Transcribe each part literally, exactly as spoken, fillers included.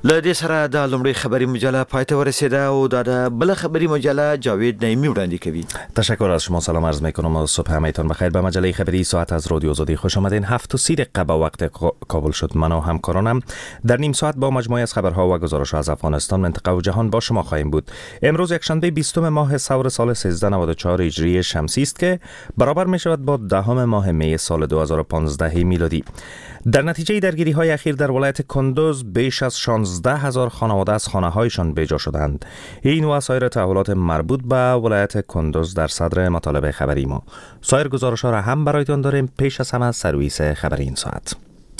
لدې سره د لومړی خبری مجله پایته ورسیده او د بل خبری مجله جاوید نعیمی وړاندې کوي. تشکر از شما. سلام عرض میکنم و صبح همایتان بخیر. به مجله خبری ساعت از رادیو آزادی خوش آمدین. هفت و سی دقیقه به وقت کابل شد. من و همکارانم در نیم ساعت با مجموعه از خبرها و گزارش‌ها از افغانستان، منطقه و جهان با شما خواهیم بود. امروز یکشنبه بیستم ماه سور سال سیزده نود و چهار هجری شمسی است که برابر می شود با دهم ماه می سال دو هزار و پانزده میلادی. در نتیجه درگیری‌های اخیر در ولایت کندوز بیش از شانزده هزار خانواده از خانه‌هایشان بیجا شدند. این و سایر تحولات مربوط به ولایت کندوز در صدر مطالب خبری ما. سایر گزارش‌ها را هم برایتان داریم. پیش از همه سرویس خبری این ساعت.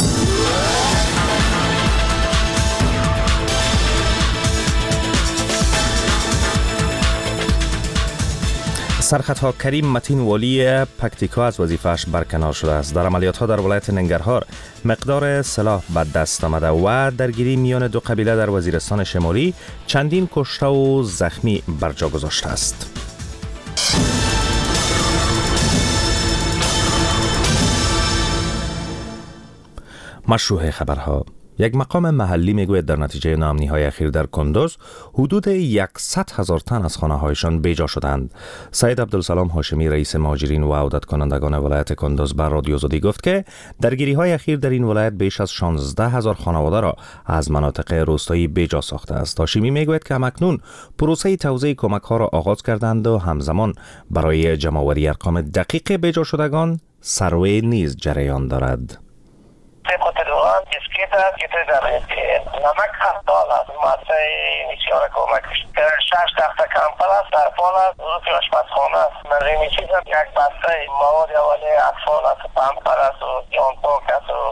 سرخطها کریم متین والی پکتیکا از وظیفه‌اش برکنار شده است. در عملیات‌ها در ولایت ننگرهار مقدار سلاح به دست آمده و درگیری میان دو قبیله در وزیرستان شمالی چندین کشته و زخمی بر جا گذاشته است. مشروع خبرها. یک مقام محلی میگوید در نتیجه ناامنی‌های اخیر در کندوز حدود صد هزار تن از خانه‌هایشان بیجا شدند. سید عبدالسلام هاشمی رئیس مهاجرین و عودت کنندگان ولایت کندوز بر رادیو آزادی گفت که درگیری‌های اخیر در این ولایت بیش از شانزده هزار خانواده را از مناطق روستایی بیجا ساخته است. هاشمی میگوید که همکنون پروسه توزیع کمک‌ها را آغاز کردند و همزمان برای جمع‌آوری ارقام دقیق بیجا شدگان سروی نیز جریان دارد. که نمک خطال است ماسه نیچیار کمک شش تخت کمپل است در پال است روزی آشپزخانه است نظیمی چیز هم یک بسته مواد اولی اطفال است پمپر است و جانپاک است و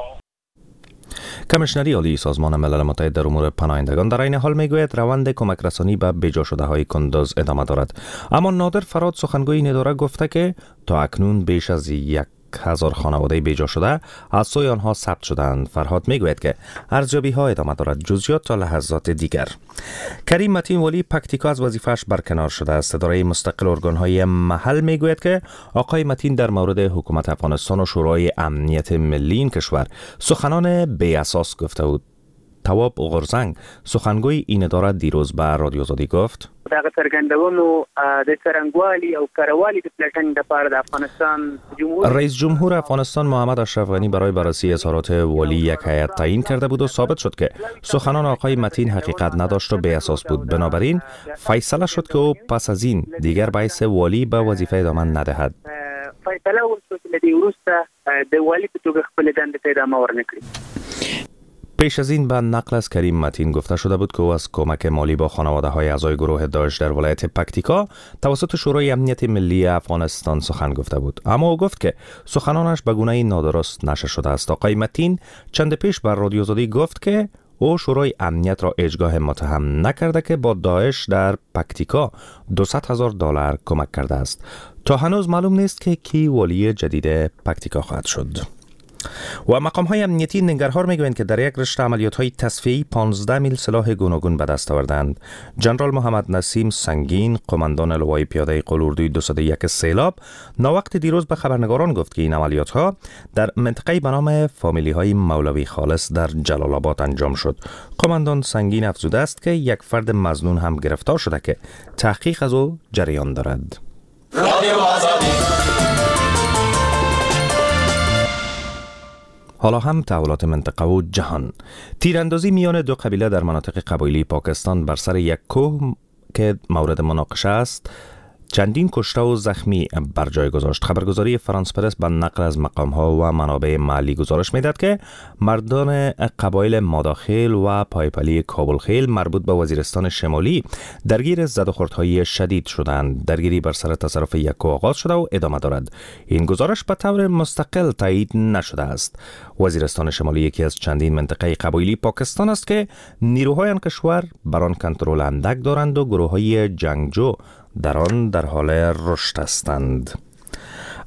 کمیشنری عالی سازمان ملل متحد در امور پناهندگان در این حال میگوید روند کمک رسانی به بیجا شده های کندوز ادامه دارد. اما نادر فراد سخنگوی این اداره گفته که تا اکنون بیش از یک هزار خانواده بیجا شده از سوی آنها ثبت شدند. فرهاد میگوید که ارزیابی ها ادامه دارد. جزئیات تا لحظات دیگر. کریم متین والی پکتیکا از وظیفه‌اش برکنار شده است. اداره مستقل ارگان‌های محل میگوید که آقای متین در مورد حکومت افغانستان و شورای امنیت ملی این کشور سخنان بی اساس گفته بود. تواب غرزنگ سخنگوی این اداره دیروز به رادیو آزادی گفت دغه څرګندونو د څرنګوالي او کاروالي د پلټنې لپاره د افغانستان جمهور رئیس جمهور افغانستان محمد اشرف غنی برای بررسی اظهارات والی یک هیئت تعیین کرده بود و ثابت شد که سخنان آقای متین حقیقت نداشت و بی اساس بود. بنابراین فیصله شد که او پس از این دیگر به حیث والی به وظیفه ادامه ندهد. فیصله وشو چې له دې وروسته د والی په توګه خپل دندې ته ادامه ورنکړي. پیش از این به نقل از کریم متین گفته شده بود که او از کمک مالی با خانواده های اعضای گروه داعش در ولایت پکتیکا توسط شورای امنیت ملی افغانستان سخن گفته بود. اما او گفت که سخنانش به گونه نادرست نشر شده است. آقای متین چند پیش بر رادیو آزادی گفت که او شورای امنیت را اجگاه متهم نکرده که با داعش در پکتیکا دویست هزار دلار کمک کرده است. تا هنوز معلوم نیست که کی والی جدید پکتیکا خواهد شد. و مقام های امنیتی ننگرهار میگویند که در یک رشته عملیات های تصفیه‌ای پانزده میل سلاح گوناگون به دست آوردند. جنرال محمد نسیم سنگین قماندان لوای پیاده قلوردوی دویست و یک سیلاب ناوقت دیروز به خبرنگاران گفت که این عملیات ها در منطقه به نام فامیلی های مولوی خالص در جلال آباد انجام شد. قماندان سنگین افزوده است که یک فرد مظنون هم گرفتار شده که تحقیق از او جریان دارد. حالا هم تحولات منطقه و جهان. تیراندازی میان دو قبیله در مناطق قبایلی پاکستان بر سر یک کوه که مورد مناقشه است چندین کشته و زخمی بر جای گذاشت. خبرگزاری فرانس پرس به نقل از مقام‌ها و منابع محلی گزارش می‌دهد که مردان قبایل ماداخیل و پایپلی کابلخیل مربوط به وزیرستان شمالی درگیر زدوخوردهای شدید شدند. درگیری بر سر تصرف یک کوه آغاز شده و ادامه دارد. این گزارش به طور مستقل تایید نشده است. وزیرستان شمالی یکی از چندین منطقه قبایلی پاکستان است که نیروهای آن کشور بر آن کنترل اندک دارند و گروه‌های جنگجو در آن در حال رشد هستند.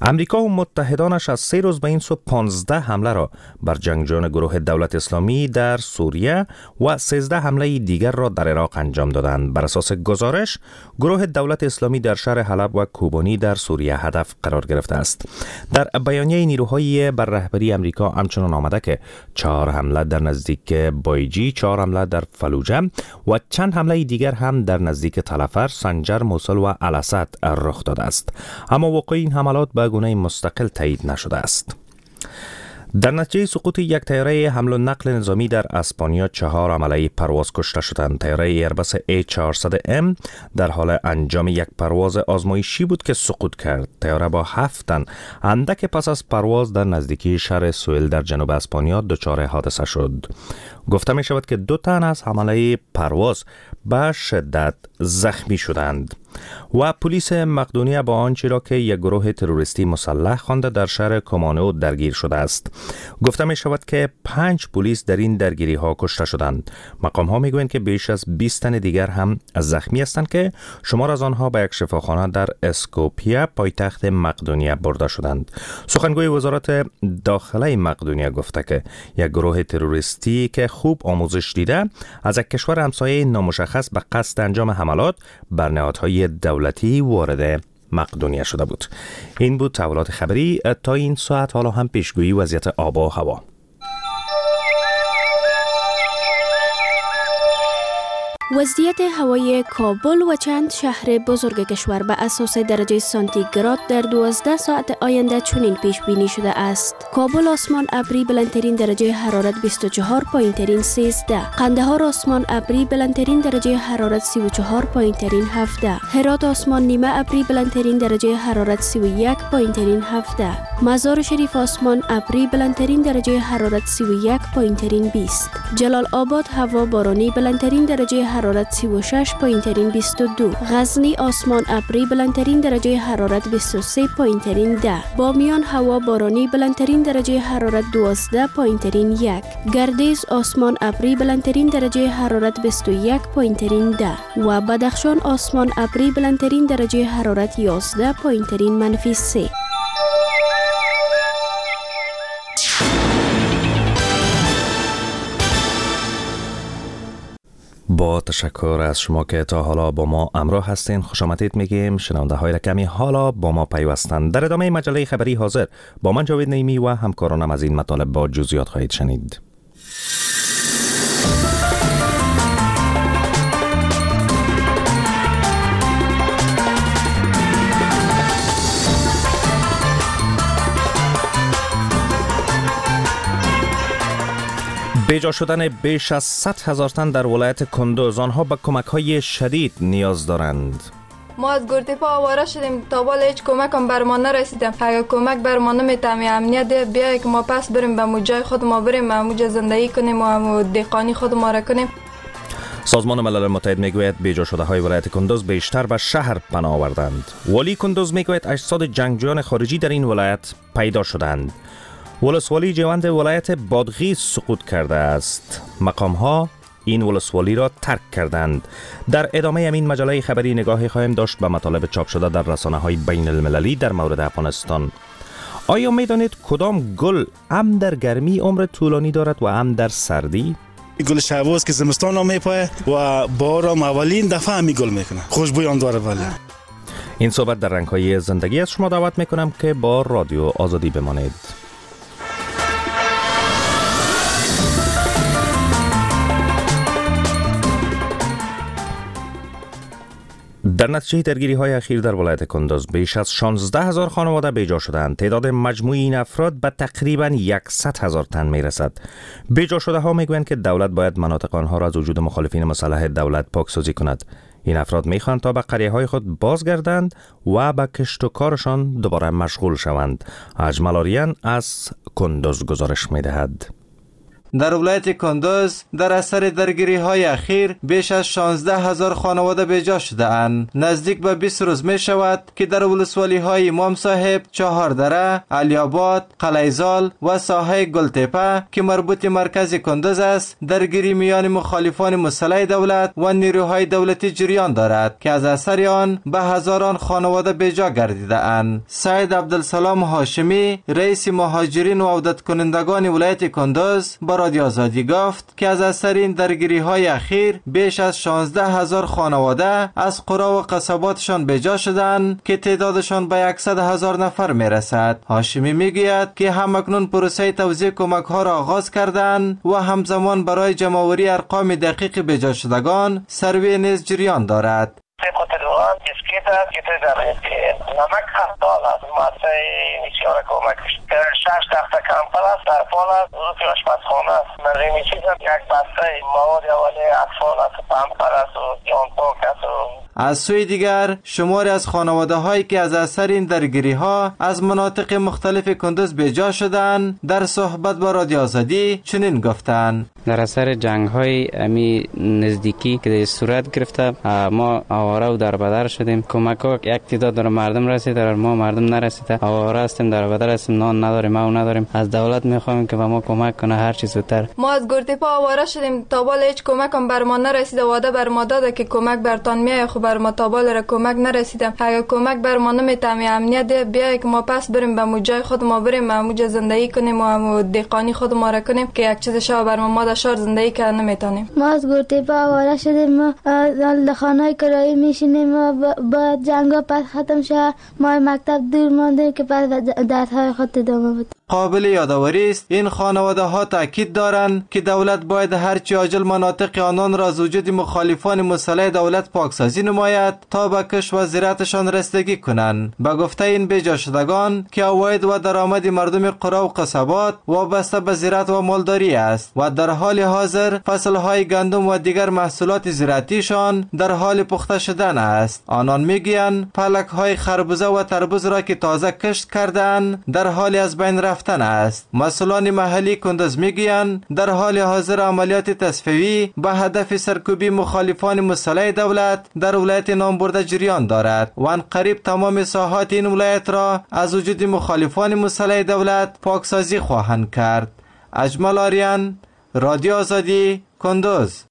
امریکا و متحدانش از سه روز به این سو پانزده حمله را بر جنگجویان گروه دولت اسلامی در سوریه و سیزده حمله دیگر را در عراق انجام دادند. بر اساس گزارش، گروه دولت اسلامی در شهر حلب و کوبانی در سوریه هدف قرار گرفته است. در بیانیه نیروهای بر رهبری امریکا همچنان آمده که چهار حمله در نزدیک بایجی، چهار حمله در فلوجه و چند حمله دیگر هم در نزدیک تلفر، سنجر، موصل و الاسد رخ داده است. اما وقوع این حملات به گونه مستقل تایید نشده است. در نتیجه سقوط یک طیاره حمل و نقل نظامی در اسپانیا چهار عمله پرواز کشته شدند. طیاره ایرباس ای چهارصد ام در حال انجام یک پرواز آزمایشی بود که سقوط کرد. طیاره با هفت تن اندک پس از پرواز در نزدیکی شهر سوئل در جنوب اسپانیا دچار حادثه شد. گفته می شود که دو تن از حمله پرواز به شدت زخمی شدند. و پلیس مقدونیه با آنچه را که یک گروه تروریستی مسلح خوانده در شهر کومانو درگیر شده است. گفته می شود که پنج پلیس در این درگیری ها کشته شدند. مقام ها می گویند که بیش از بیست تن دیگر هم زخمی هستند که شمار از آنها به یک شفاخانه در اسکوپیه پایتخت مقدونیه برده شدند. سخنگوی وزارت داخله مقدونیه گفته که یک گروه تروریستی که خوب آموزش دیده از یک کشور همسایه نامشخص به قصد انجام حملات بر نهادهای دولتی وارد مقدونیه شده بود. این بود تحولات خبری تا این ساعت. حالا هم پیشگویی وضعیت آب و هوا. وضعیت هوای کابل و چند شهر بزرگ کشور به اساس درجه سانتیگراد در دوازده ساعت آینده چنین پیش بینی شده است. کابل آسمان ابری بلندترین درجه حرارت بیست و چهار، پایینترین سیزده. قندهار آسمان ابری بلندترین درجه حرارت سی و چهار، پایینترین هفده. هرات آسمان نیمه ابری بلندترین درجه حرارت سی و یک، پایینترین هفده. مزار شریف آسمان ابری بلندترین درجه حرارت سی و یک، پایینترین بیست. جلال آباد هوا بارانی بلندترین درجه حرارت سی و شش، پایینترین بیست و دو. غزنی آسمان ابری بلندترین درجه حرارت بیست و سه، پایینترین ده. بامیان هوا بارانی بلندترین درجه حرارت دوازده، پایینترین یک. گردیز آسمان ابری بلندترین درجه حرارت بیست و یک، پایینترین ده. و بدخشان آسمان ابری بلندترین درجه حرارت یازده، پایینترین منفی سه. با تشکر از شما که تا حالا با ما همراه هستین. خوش آمدید میگیم شنونده های کمی حالا با ما پیوستند. در ادامه مجله خبری حاضر با من جاوید نعیمی و همکارانم از این مطالب با جزئیات خواهید شنید. بیجا شدن بیش از صد هزار تن در ولایت کندوز. آنها به کمک‌های شدید نیاز دارند. ما از گرتیپا آواره شدیم تا بالا هیچ کمک هم بر ما نرسیدم. اگر کمک بر ما نمیتمی امنیت ده بیایی که ما پس بریم به موجای خود ما بریم به موجای زندگی کنیم و دهقانی خود ما را کنیم. سازمان ملل متحد میگوید بیجا شده های ولایت کندوز بیشتر به شهر پناه آوردند. ولی کندوز میگوید اجساد جنگجویان خارجی در این ولایت پیدا شدند. ولسوالی جوند ولایت بادغیس سقوط کرده است. مقام ها این ولسوالی را ترک کردند. در ادامه همین مجله خبری نگاهی خواهیم داشت به مطالب چاپ شده در رسانه های بین المللی در مورد افغانستان. آیا میدانید کدام گل هم در گرمی عمر طولانی دارد و هم در سردی؟ گل شعباز که زمستان هم میپایه و بارم اولین دفعه همی گل میکنه. خوشبوی آن داره. ولی این صحبت در رنگ‌های زندگی از شما دعوت میکنم که با رادیو آزادی بمانید. در نتیجه درگیری های اخیر در ولایت کندوز بیش از شانزده هزار خانواده بیجا شدند. تعداد مجموعی این افراد به تقریبا صد هزار تن می رسد. بیجا شده ها می گویند که دولت باید مناطق آنها را از وجود مخالفین مسلح دولت پاکسازی کند. این افراد می خواهند تا به قریه های خود بازگردند و به کشت و کارشان دوباره مشغول شوند. اجمل آریان از کندوز گزارش می دهد. در ولایت کندوز در اثر درگیری های اخیر بیش از شانزده هزار خانواده بیجا شده اند. نزدیک به بیست روز می شود که در ولسوالی های امام صاحب، چهاردره، علی‌آباد، قلیزال و ساحه گلتپه که مربوط مرکز کندوز است، درگیری میان مخالفان مسلح دولت و نیروهای دولتی جریان دارد که از اثر آن به هزاران خانواده بیجا گردیده اند. سید عبدالسلام هاشمی، رئیس مهاجرین و عودت کنندگان ولایت کندوز، با رادیو آزادی گفت که از اثر این درگیری های اخیر بیش از شانزده هزار خانواده از قرى و قصباتشان بیجا شدند که تعدادشان به صد هزار نفر می رسد. هاشمی میگوید که همکنون پروسه توزیع کمک ها را آغاز کردند و همزمان برای جمع‌آوری ارقام دقیق بیجا شدگان سروی نیز جریان دارد. Potrebovano iskita che dare che la macca tola ma sei iniziare come che شش تخت کمپلا در پالا روی آشپزخانه است. من می‌چینم یک بسته مواد اولیه اطفال است، پامپر است و جانپاک است. از سوی دیگر شماری از خانواده هایی که از اثر این درگیری ها از مناطق مختلف کندوز بیجا شدند در صحبت با رادیو آزادی چنین گفتند: در اثر جنگ های امی نزدیکی که صورت گرفته ما آواره و در بدر شدیم. کمک ها یک تعداد در مردم رسید، در ما مردم نرسیده. آواره هستیم، در بدر هستیم، نان نداریم، ما نداریم. از دولت میخوایم که به ما کمک کنه هر چیز زودتر. ما از گرتپا آواره شدیم، تا بالا هیچ کمک هم بر ما نرسیده. وعده بر ما داده که کمک برتان میاد، خب بر ما تا بالا را کمک نرسیده. اگه کمک بر ما نمیتامه امنیت ده بیای که ما پس بریم به موجای خود ما بریم به موج زندگی کنیم و هم دهقانی خود ما را کنیم که یک چیز شو بر ما ما در شهر زندگی کردن نمیتونیم. ما از گرتپا آواره شدیم، ما در خانه کرایی میشینیم و با جنگا پس ختم شد ما مکتب دور ماندیم که پس درس‌های خود ادامه بود. قابل یادآوری است این خانواده ها تاکید دارند که دولت باید هرچی عاجل مناطق آنان را از وجود مخالفان مسلح دولت پاکسازی نماید تا به کش و زراعتشان رسیدگی کنند. به گفته این بیجا شدگان که عواید و درآمد مردم قرى و قصبات وابسته به زراعت و مالداری است و در حال حاضر فصلهای گندم و دیگر محصولات زراعتیشان در حال پخته شدن است. آنان میگویند پلک‌های خربوزه و تربوز را که تازه کشت کردند در حال از بین رفتن است. مسئولان محلی کندوز میگویند در حال حاضر عملیات تصفیه‌ای به هدف سرکوبی مخالفان مسلح دولت در ولایت نامبرده جریان دارد و عنقریب تمام ساحات این ولایت را از وجود مخالفان مسلح دولت پاکسازی خواهند کرد. اجمل آریان، رادیو آزادی، کندوز.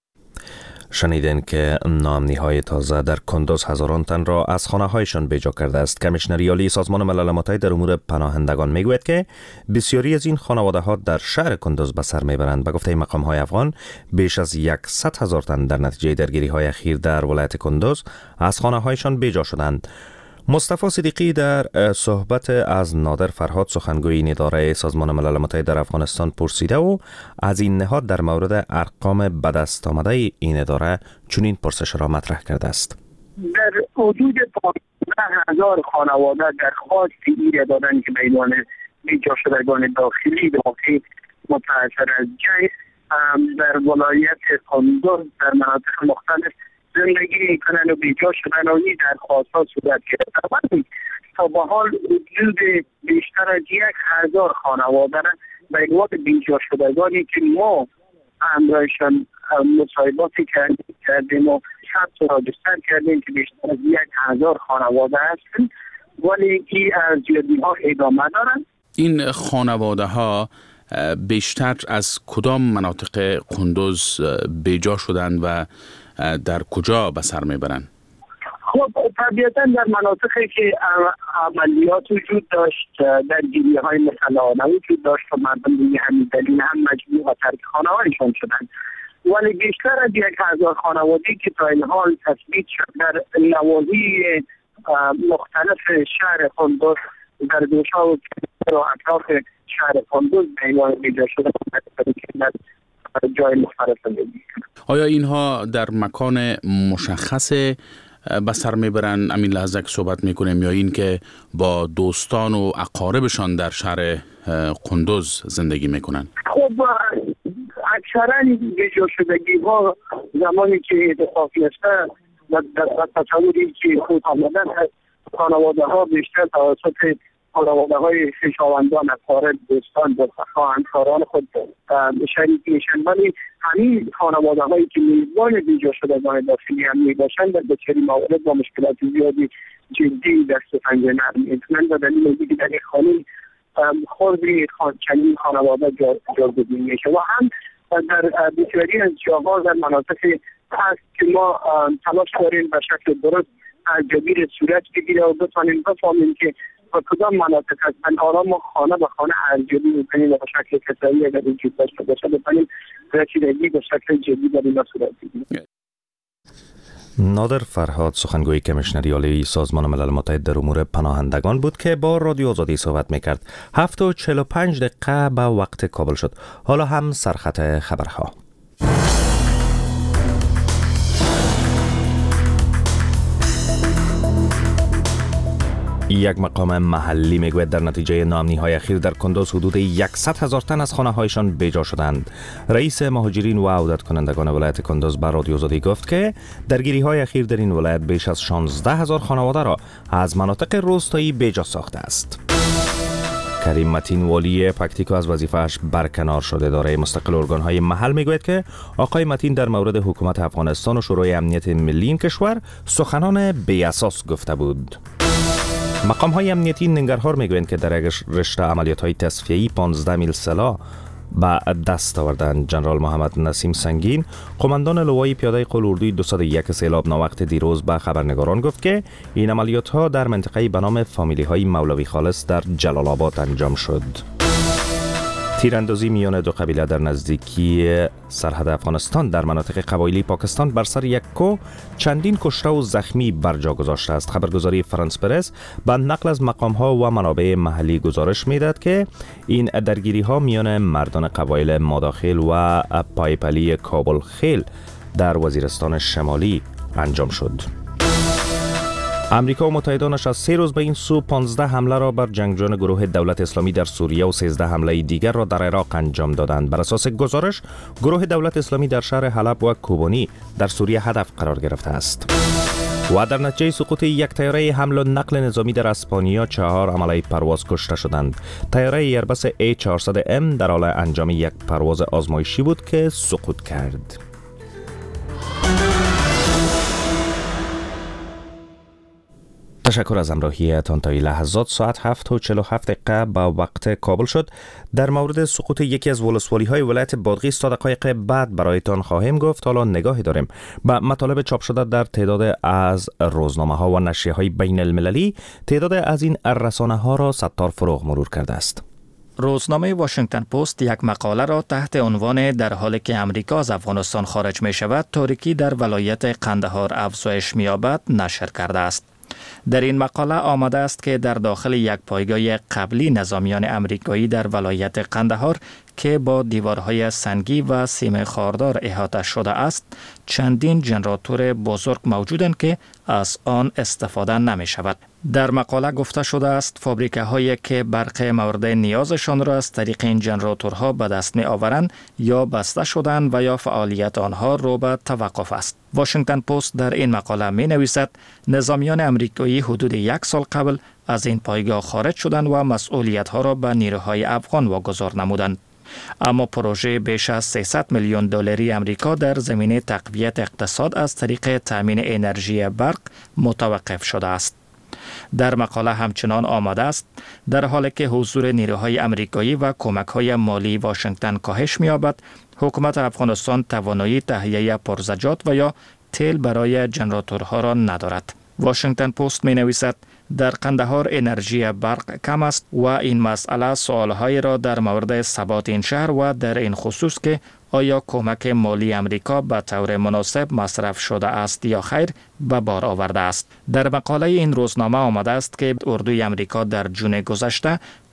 شنیدین که ناامنی‌های تازه در کندوز هزاران تن را از خانه‌هایشان بیجا کرده است. کمیشنر عالی سازمان ملل متحد در امور پناهندگان میگوید که بسیاری از این خانواده‌ها در شهر کندوز به سر میبرند. به گفته مقام‌های افغان بیش از صد هزار تن در نتیجه درگیری‌های اخیر در ولایت کندوز از خانه‌هایشان بیجا شدند. مصطفی صدیقی در صحبت از نادر فرهاد سخنگوی این اداره سازمان ملل متحد در افغانستان پرسیده و از این نهاد در مورد ارقام به دست آمده این اداره چنین پرسش را مطرح کرده است. در حدود پانزده هزار خانواده درخواست ایره دادن که به عنوان بیجا شدگان داخلی به واقع متأثر از جنگ در ولایت کندوز در مناطق مختلف زندگی میکنن و بیجا شدن و این درخواست ها صورت گرفته. تا به حال حدود بیشتر از یک هزار خانواده را به عنوان بیجا شدگانی که ما همراهشان مصاحباتی کردیم و ثبت را دستر کردیم که بیشتر از یک هزار خانواده هستند، ولی این ارزیابی ها ادامه دارند. این خانواده ها بیشتر از کدام مناطق کندوز بیجا شدند و در کجا به سر میبرند؟ خب طبیعتا در مناطقی که عملیات وجود داشت، درگیری های مسلحانه وجود داشت و مردم دیگه همین دلیل هم مجبور و ترک خانه هایشان شدند، ولی بیشتر از یک هزار خانواده‌ای که تا این حال تثبیت شد در نواحی مختلف شهر کندوز در گوشه‌ها و اطراف شهر کندوز به عنوان بیجا شده در جای مختلف زندگی. آیا اینها در مکان مشخص به سر میبرن همین لحظه که صحبت میکنیم یا این که با دوستان و اقاربشان در شهر کندوز زندگی میکنن؟ خب اکثرا بیجا شدگی ها زمانی که اتفاقی هستن و در تصوری که خود آمدن خانواده ها بیشتر توسط خانواده های خویشاوندان، اقارب، دوستان، رفقا، همکاران خود شریک میشن، ولی همین خانواده هایی که میزبان بیجا شدگان داخلی هم میباشند در بسیاری موارد با مشکلات زیادی جدی دست و پنجه نرم میکنند و دلیل اینکه در این خانه خردی چنین خانواده جاگزین میشه و هم در بسیاری از جاها در مناطق هست که ما تلاش داریم به شکل درست ارزیابی صورت بگیره و بتوانیم بفهمیم که با کدام مناطق هستن آرام و خانه به خانه ارزیابی میکنیم و به شکل کسایی اگر وجود داشته باشه بتوانیم رسیدگی به شکل جدی در این صورت بگیریم. نادر فرهاد سخنگوی کمیشنری عالی سازمان ملل متحد در امور پناهندگان بود که با رادیو آزادی صحبت میکرد. هفت و چهل و پنج دقیقه به وقت کابل شد. حالا هم سرخط خبرها. یک مقام محلی میگوید در نتیجه نامنی‌های اخیر در کندوز حدود صد هزار تن از خانه‌هایشان بیجا شدند. رئیس مهاجرین و عودت کنندگان ولایت کندوز به رادیو آزادی گفت که درگیری‌های اخیر در این ولایت بیش از شانزده هزار خانواده را از مناطق روستایی بیجا ساخته است. کریم متین والی پکتیکا از وظیفه‌اش برکنار شده. دارای مستقل ارگان‌های محل میگوید که آقای متین در مورد حکومت افغانستان و شورای امنیت ملی این کشور سخنان بی اساس گفته بود. مقام های امنیتی ننگرهار میگویند که در رشته عملیات های تصفیه‌ای پانزده میل سلاح به دست آوردند. جنرال محمد نسیم سنگین قماندان لوای پیاده قل اردوی دویست و یک سیلاب ناوقت دیروز به خبرنگاران گفت که این عملیات ها در منطقه به نام فامیلی های مولوی خالص در جلال آباد انجام شد. تیراندازی میان دو قبیله در نزدیکی سرحد افغانستان در مناطق قبایلی پاکستان بر سر یک کو چندین کشته و زخمی بر جا گذاشته است. خبرگزاری فرانس پرس به نقل از مقام‌ها و منابع محلی گزارش می‌دهد که این درگیری‌ها میان مردان قبایل ماداخیل و پایپلی کابل خیل در وزیرستان شمالی انجام شد. امریکا و متحدانش از سه روز به این سو پانزده حمله را بر جنگجویان گروه دولت اسلامی در سوریه و سیزده حمله دیگر را در عراق انجام دادند. بر اساس گزارش گروه دولت اسلامی در شهر حلب و کوبانی در سوریه هدف قرار گرفته است. و در نتیجه سقوط یک طیاره حمل و نقل نظامی در اسپانیا چهار عمله پرواز کشته شدند. طیاره ایربس ای چهارصد ام در حال انجام یک پرواز آزمایشی بود که سقوط کرد. تشکر از همراهیتان. تا این لحظات ساعت هفت و چهل و هفت دقیقه با وقت کابل شد. در مورد سقوط یکی از ولسوالی های ولایت بادغیس تا دقایق بعد برایتان خواهیم گفت. حالا نگاهی داریم به مطالب چاپ شده در تعداد از روزنامه ها و نشریه های بین المللی. تعداد از این رسانه ها را ستار فروغ مرور کرده است. روزنامه واشنگتن پست یک مقاله را تحت عنوان در حالی که امریکا از افغانستان خارج می شود تاریکی در ولایت قندهار افزایش می یابد نشر کرده است. در این مقاله آمده است که در داخل یک پایگاه قبلی نظامیان امریکایی در ولایت قندهار که با دیوارهای سنگی و سیم خاردار احاطه شده است چندین ژنراتور بزرگ موجودند که از آن استفاده نمی شود. در مقاله گفته شده است فابریکه هایی که برق مورد نیازشان را از طریق این ژنراتورها به دست می آورند یا بسته شدند و یا فعالیت آنها رو به توقف است. واشنگتن پست در این مقاله می نویسد نظامیان امریکایی حدود یک سال قبل از این پایگاه خارج شدند و مسئولیت ها را به نیروهای افغان واگذار نمودند. اما پروژه بیش از سیصد میلیون دلاری امریکا در زمینه تقویت اقتصاد از طریق تامین انرژی برق متوقف شده است. در مقاله همچنان آمده است در حالی که حضور نیروهای امریکایی و کمک‌های مالی واشنگتن کاهش می‌یابد، حکومت افغانستان توانایی تهیه پرزجاج و یا تیل برای ژنراتورها را ندارد. واشنگتن پست می‌نویسد در قندهار انرژی برق کم است و این مسئله سوال‌های را در مورد ثبات این شهر و در این خصوص که آیا کمک مالی امریکا به طور مناسب مصرف شده است یا خیر به بار آورده است. در مقاله این روزنامه آمده است که اردوی امریکا در جون گذشته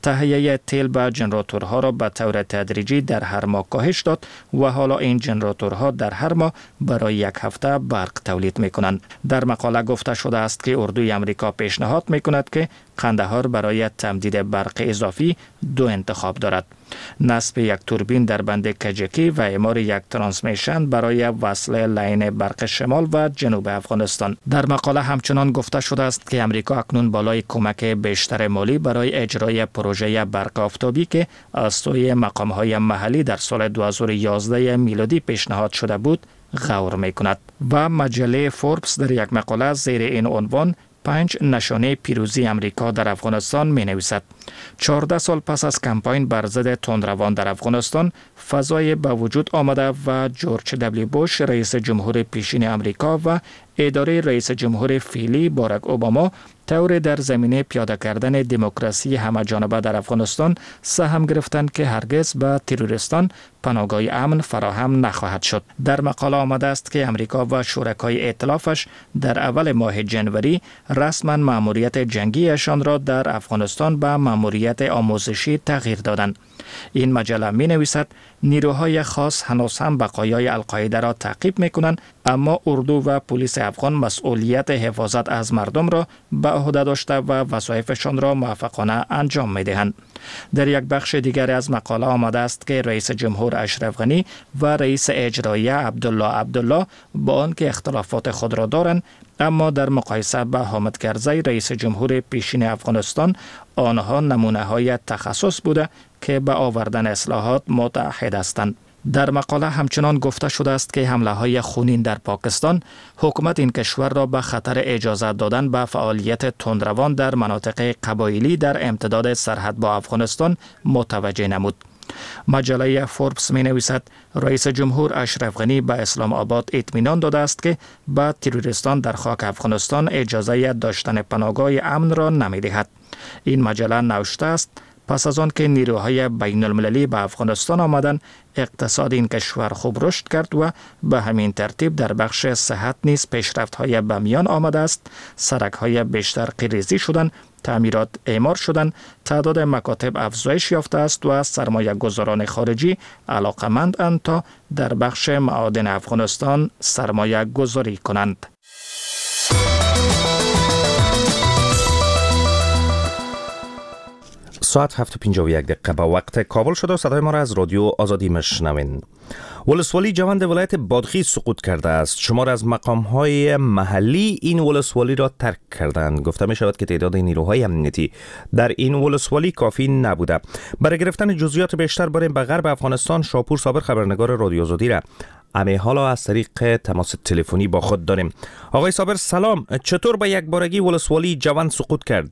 تهیه تیل به ژنراتورها را به طور تدریجی در هر ماه کاهش داد و حالا این ژنراتورها در هر ماه برای یک هفته برق تولید می کنند. در مقاله گفته شده است که اردوی امریکا پیشنهاد می کند که قندهار برای تمدید برق اضافی دو انتخاب دارد: نصب یک توربین در بند کجکی و اعمار یک ترانسمیشن برای وصل لاین برق شمال و جنوب افغانستان. در مقاله همچنان گفته شده است که امریکا اکنون بالای کمک بیشتر مالی برای اجرای پروژه برق آفتابی که از سوی مقام‌های محلی در سال دو هزار و یازده میلادی پیشنهاد شده بود غور می کند. و مجله فوربس در یک مقاله زیر این عنوان پنج نشانه پیروزی امریکا در افغانستان می نویسد: چهارده سال پس از کمپاین بر ضد تندروان در افغانستان، فضای به وجود آمده و جورج دبلیو بوش رئیس جمهور پیشین امریکا و اداره رئیس جمهور فعلی باراک اوباما طور در زمینه پیاده کردن دموکراسی همه جانبه در افغانستان سهم گرفتند که هرگز به تروریستان پناهگاه امن فراهم نخواهد شد. در مقاله آمده است که امریکا و شرکای ائتلافش در اول ماه جنوری رسما مأموریت جنگیشان را در افغانستان به مأموریت آموزشی تغییر دادند. این مجله می نویسد نیروهای خاص هنوز هم بقایای القاعده را تعقیب می کنند، اما اردو و پلیس افغان مسئولیت حفاظت از مردم را به عهده داشته و وظایفشان را موفقانه انجام می دهند. در یک بخش دیگر از مقاله آمده است که رئیس جمهور اشرف غنی و رئیس اجرایی عبدالله عبدالله با آنکه اختلافات خود را دارند، اما در مقایسه با حامد کرزی رئیس جمهور پیشین افغانستان آنها نمونه های تخصص بوده که به آوردن اصلاحات متعهد هستند. در مقاله همچنان گفته شده است که حمله های خونین در پاکستان حکومت این کشور را به خطر اجازه دادن به فعالیت تندروان در مناطق قبایلی در امتداد سرحد با افغانستان متوجه نمود. مجله فوربس می نویسد رئیس جمهور اشرف غنی به اسلام آباد اطمینان داده است که به تروریستان در خاک افغانستان اجازه داشتن پناهگاه امن را نمی دهد. این مجله نوشته است پس از آن که نیروهای بین المللی به افغانستان آمدند، اقتصاد این کشور خوب رشد کرد و به همین ترتیب در بخش صحت نیز پیشرفت‌های به میان آمده است. سرک‌های بیشتر قیریزی شدند، تعمیرات اعمار شدند، تعداد مکاتب افزایش یافته است و سرمایه گذاران خارجی علاقمندند تا در بخش معادن افغانستان سرمایه گذاری کنند. ساعت هفت و پنجاه و یک دقیقه به وقت کابل شده و صدای ما را از رادیو آزادی میشنوین. ولسوالی جوند ولایت بادغیس سقوط کرده است. شمار از مقام‌های محلی این ولسوالی را ترک کردند. گفته می شود که تعداد نیروهای امنیتی در این ولسوالی کافی نبوده. برای گرفتن جزئیات بیشتر بریم به غرب افغانستان. شاپور صابر خبرنگار رادیو آزادی را امی حالا از طریق تماس تلفنی با خود داریم. آقای صابر سلام، چطور به یک بارگی ولسوالی جوند سقوط کرد؟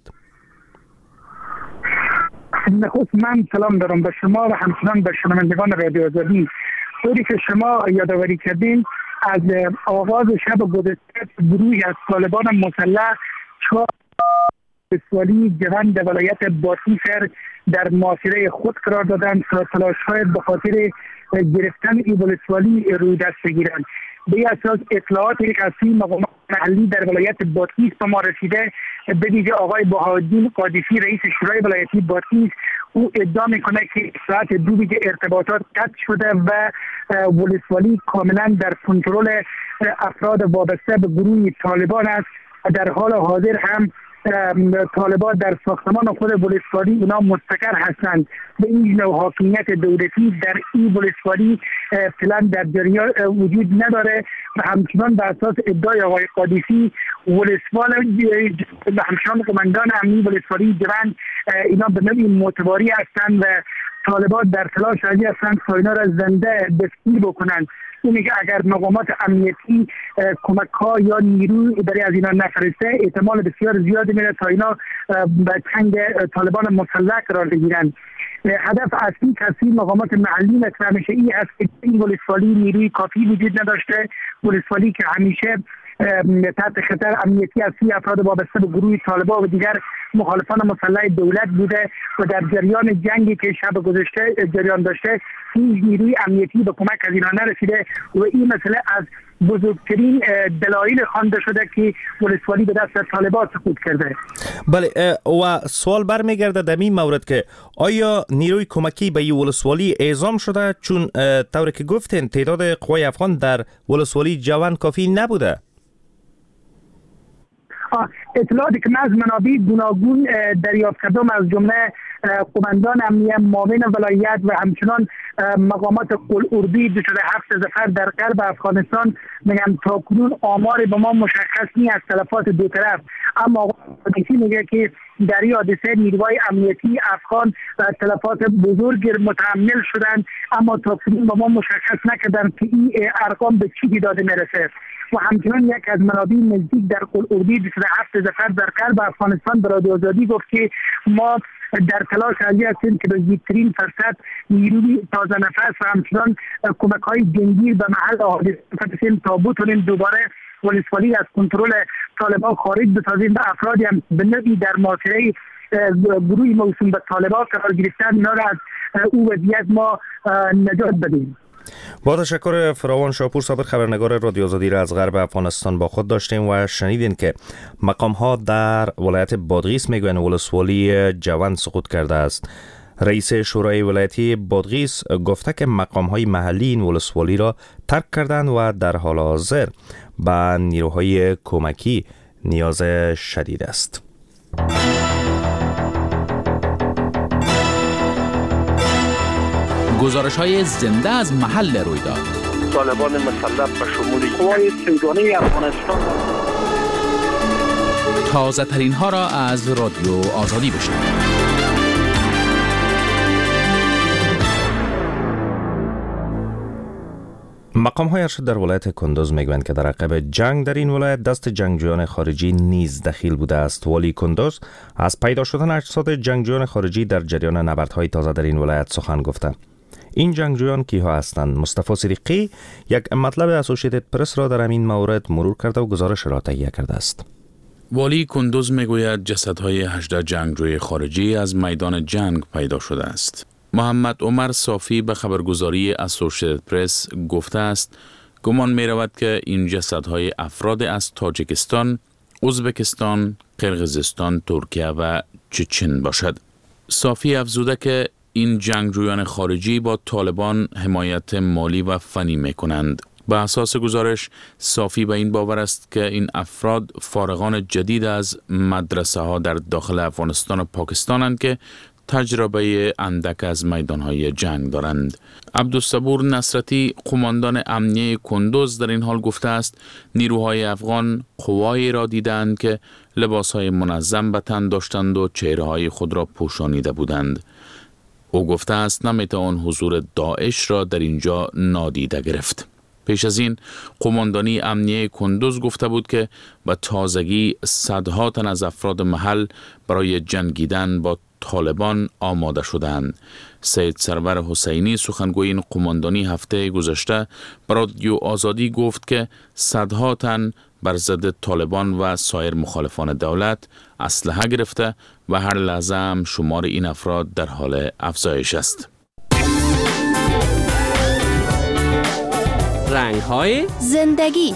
نخست من سلام دارم به شما و همچنان به شنوندگان رادیو آزادی. طوری که شما یادآوری کردین، از آغاز شب گذشته گروهی از طالبان مسلح چهار ولسوالی جوند ولایت بادغیس در محاصره خود قرار دادند تا تلاش‌های به خاطر گرفتن این ولسوالی روی دست بگیرند. به اساس اطلاعات رسمی مقامات محلی در ولایت بادغیس به ما رسیده، به ویژه آقای بهاءالدین قادسی رئیس شورای ولایتی بادغیس، او ادعا میکنه که ساعت دو دیگه ارتباطات قطع شده و ولسوالی کاملا در کنترل افراد وابسته به گروه طالبان است. در حال حاضر هم طالبان در ساختمان خود ولسوالی اونا مستقر هستند. به این نوع حاکمیت دولتی در این ولسوالی فعلا در جریان وجود نداره و همچنان به اساس ادعای آقای قادسی ولسوال همچنان قماندان امنی ولسوالی جوند اینا به نوعی متواری هستند و طالبان در تلاش راضی هستند تا اینا را زنده دستگیر بکنند. او میگه اگر مقامات امنیتی کمک ها یا نیروی برای از اینا نفرسته، احتمال بسیار زیادی میره تا اینا به چنگ طالبان مسلح قرار بگیرند. هدف اصلی تصویر مقامات محلی مطرح میشه این است که این ولسوالی نیروی کافی وجود نداشته، ولسوالی که همیشه تحت خطر امنیتی از سوی افراد وابسته به گروه طالبان و دیگر مخالفان مسلح دولت بوده و در جریان جنگی که شب گذشته جریان داشته هیچ نیروی امنیتی به کمک از اینها نرسیده و این مسئله از بزرگترین دلایل خوانده شده که ولسوالی به دست طالبان سقوط کرده. بله و سوال برمیگرده در این مورد که آیا نیروی کمکی به این ولسوالی اعزام شده، چون طوری که گفتین تعداد قوای افغان در ولسوالی جوان کافی نبوده؟ اطلاعاتی که من از منابع گوناگون دریافت کردم از جمله قماندان امنیه معاون ولایت و همچنان مقامات قلعربی دو شده هفت ظفر در غرب افغانستان میگم تا کنون آمار به ما مشخص نیست از تلفات دو طرف، اما آقای میگه که در این حادثه نیروهای امنیتی افغان تلفات بزرگ متحمل شدند، اما تا کنون به ما مشخص نکردن که این ارقام به چی داده میرسه. و همچنان یک از منابع نزدیک در قلعربی دو شده هفت ظفر در غرب افغانستان به رادیو آزادی گفت که ما در تلاش عالی هستیم که به زودترین فرصت نیروی تازه نفس و همچنان کمک های جنگی به محل حادثه بفرستیم تا بتونیم دوباره ولسوالی از کنترل طالبان خارج بسازیم و افرادی هم به نوعی در معاشره گروه موسوم به طالبان قرار گرفتن اینا را از او وضعیت ما نجات بدیم. با تشکر فراوان شاپور صابر، خبرنگار رادیو آزادی را از غرب افغانستان با خود داشتیم و شنیدین که مقام ها در ولایت بادغیس میگوین ولسوالی جوان سقوط کرده است. رئیس شورای ولایتی بادغیس گفته که مقام های محلی این ولسوالی را ترک کردند و در حال حاضر به نیروهای کمکی نیاز شدید است. گزارش های زنده از محل رویداد. طالبان مسلح به شمول قوای سیگانه افغانستان. تازه ترین ها را از رادیو آزادی بشنوید. مقام های ارشد در ولایت کندوز میگویند که در عقب جنگ در این ولایت دست جنگجویان خارجی نیز دخیل بوده است. والی کندوز از پیدا شدن اجساد جنگجویان خارجی در جریان نبردهای تازه در این ولایت سخن گفته. این جنگجویان کیها هستند؟ مصطفی صدیقی یک مطلب اسوسییتد پرس را در این مورد مرور کرده و گزارش را تهیه کرده است. والی کندوز میگوید جسدهای هجده جنگجوی خارجی از میدان جنگ پیدا شده است. محمد عمر صافی به خبرگزاری اسوسییتد پرس گفته است گمان می رود که این جسدهای افراد از تاجیکستان، ازبکستان، قرقیزستان، ترکیه و چچن باشد. صافی افزوده که این جنگجویان خارجی با طالبان حمایت مالی و فنی می کنند. به اساس گزارش، صافی به این باور است که این افراد فارغان جدید از مدرسه ها در داخل افغانستان و پاکستانند که تجربه اندک از میدانهای جنگ دارند. عبدالصبور نصرتی قماندان امنیه کندوز در این حال گفته است نیروهای افغان قوایی را دیدند که لباسهای منظم به تن داشتند و چهره‌های خود را پوشانیده بودند. او گفته است نمیتوان حضور داعش را در اینجا نادیده گرفت. پیش از این قماندانی امنیه کندوز گفته بود که به تازگی صدها تن از افراد محل برای جنگیدن با طالبان آماده شدند. سید سرور حسینی سخنگوی این قماندانی هفته گذشته به رادیو آزادی گفت که صدها تن بر ضد طالبان و سایر مخالفان دولت اسلحه گرفته و هر لحظه هم شمار این افراد در حال افزایش است. رنگ‌های زندگی.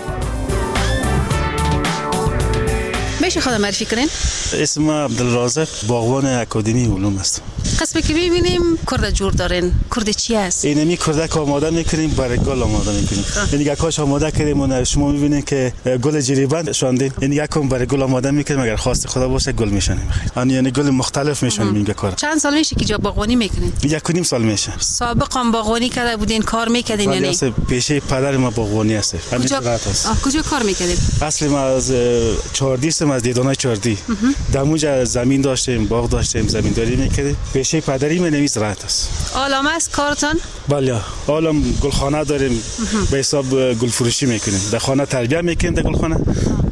میشه خودم معرفی کنین؟ اسم عبدالرازق، باغبان اکادمی علوم است. قسمی که میبینیم کرده جور دارین، کرده چی است؟ اینمی کرده که آماده میکنیم برای گل آماده میکنیم. این دیگه کاش آماده کردیم و شما میبینید که گل جریبند شاندیم. این دیگه کم برای گل آماده میکنیم، اگر خواست خدا باشه گل میشنیم. یعنی گل مختلف میشنیم این کار. چند سال میشه که جا باغبانی میکنین؟ یک و نیم سال میشه. سابقا باغبانی کرده بودین، کار میکردین یعنی؟ ولی پیشه پدر ما باغبانی است. کجا کجا کار میکردین؟ اصل ما از چهاردی سم از دیدانای چهاردی. دموج زمین داشتیم، باغ داشتیم، زمینداری میکردیم. پیشه پدری من نمیز زراعت است. عالم است کارتون؟ بله، عالم گلخانه داریم، به حساب گل فروشی میکنیم. در خانه تربیت میکنیم در گلخانه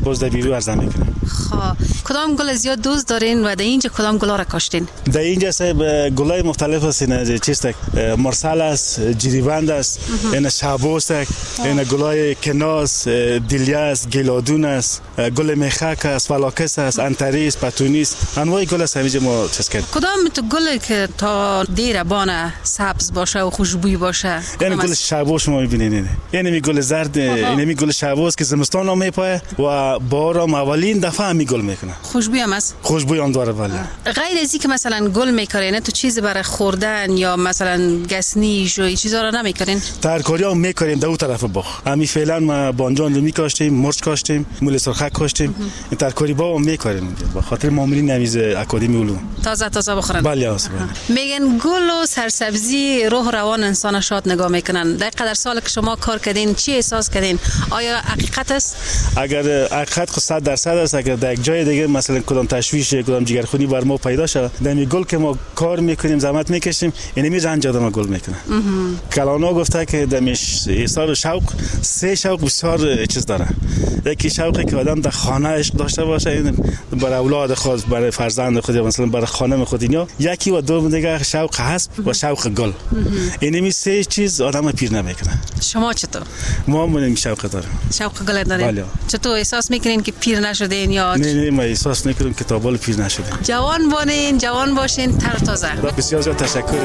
باز در بیرو عرضه میکنیم. خب کدام گل زیاد دوست دارین و در اینجا کدام گلا را کاشتین؟ در اینجا صاحب گلای مختلف هستین، چیست مرسل است، جریبند است، این شابوس است، این گلای کناس، دیلیاس، گلادون است، گل میخک است، فلاکس است، انتریس، پتونیس، انواع گل است همینجا ما چیز کردیم. کدام تو گل که تا دیر بانه سبز باشه و خوشبوی باشه؟ یعنی گل شابوس ما میبینین، یعنی می گل زرد، یعنی می گل شابوس که زمستان هم میپایه و بارم اولین دفعه می گل میکنه. خوشبوی هم است؟ خوشبوی هم داره بله. غیر از اینکه مثلا گل میکارین تو چیزی برای خوردن یا مثلا گسنیش و چیزا را نمیکارین؟ ترکاری هم میکاریم در اون طرف باغ. همین فعلا ما بانجان رو میکاشتیم، مرچ کاشتیم، موله سرخک کاشتیم. این ترکاری باغ هم میکاریم به خاطر مامورین نمیز اکادمی علوم. تازه تازه بخورن. بله است. میگن گل و سرسبزی روح روان انسان شاد نگاه میکنن. در قدر سال که شما کار کردین چی احساس کردین؟ آیا حقیقت است؟ اگر حقیقت خود صد درصد است، اگر در یک جای دیگه مثلا کدام تشویش کدام جگرخونی بر ما پیدا شود، دمی گل که ما کار میکنیم زحمت میکشیم اینی می رنج آدم گل میکنه. کلانا گفته که دمیش ایثار شوق سه شوق بسیار چیز داره. یکی شوقی که آدم در خانه عشق داشته باشه، این برای اولاد خود، برای فرزند خود یا مثلا برای خانم خود اینا. یکی و دوم دیگه شوق حسب و شوق گل. اینی می سه چیز آدم پیر نمیکنه. شما چطور؟ ما هم شوق داریم. شوق گل داریم. بله. چطور احساس میکنین که پیر نشدین یا؟ نه نه ما احساس نمیکنیم که تا بال پیر نشدیم. جوان باشین، جوان باشین، تر تازه. بسیار زیاد تشکر.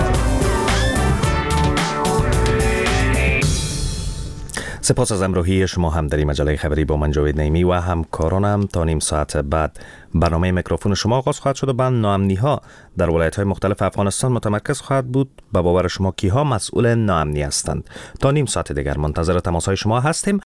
سپاس از همراهی شما هم در این مجله خبری با من جاوید نعیمی و همکارانم. تا نیم ساعت بعد برنامه میکروفون شما آغاز خواهد شد و بعد ناامنی ها در ولایت‌های مختلف افغانستان متمرکز خواهد بود. به باور شما کیها مسئول ناامنی هستند؟ تا نیم ساعت دیگر منتظر تماس‌های شما هستیم.